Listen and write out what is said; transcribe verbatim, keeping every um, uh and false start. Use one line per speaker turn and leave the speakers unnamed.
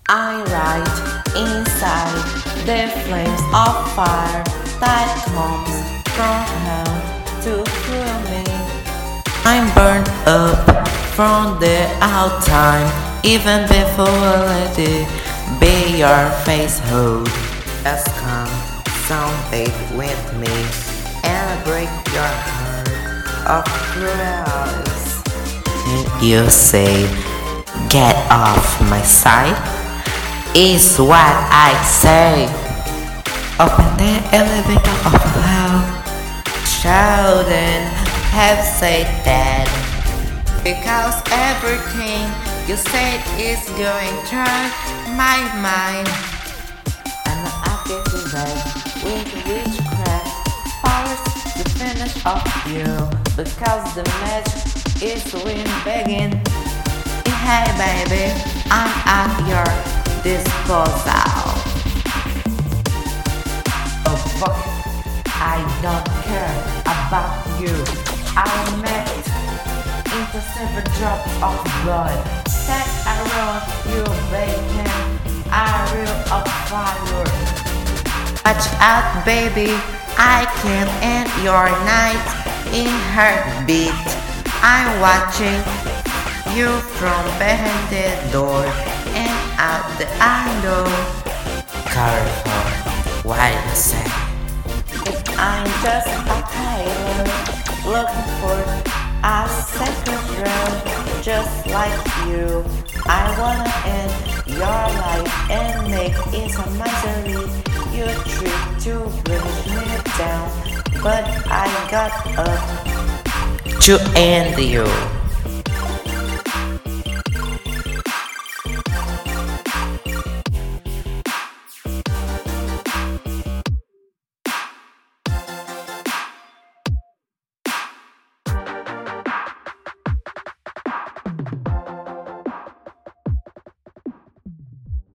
I ride inside the flames of fire that comes from hell to kill me. I'm burned up from the out time, even before let it be your face hold. Just come, someday with me, and break your heart of cruelties. And you say, get off my sight, is what I say. Open the elevator of hell. Shouldn't have said that, because everything you said is going through my mind. I'm not happy today with witchcraft powers the finish of you, because the match is win begging. Hey baby, I'm at your disposal. Oh fuck, I don't care about you. I met into several drops of blood that around you, baby. I will up fire. Watch out, baby. I can end your night in heartbeat. I'm watching you from behind the door and out the window. Careful, what you say? I'm just a tailor looking for a second round, just like you. I wanna end your life and make it a misery. You tried to bring me down, but I got up to end you.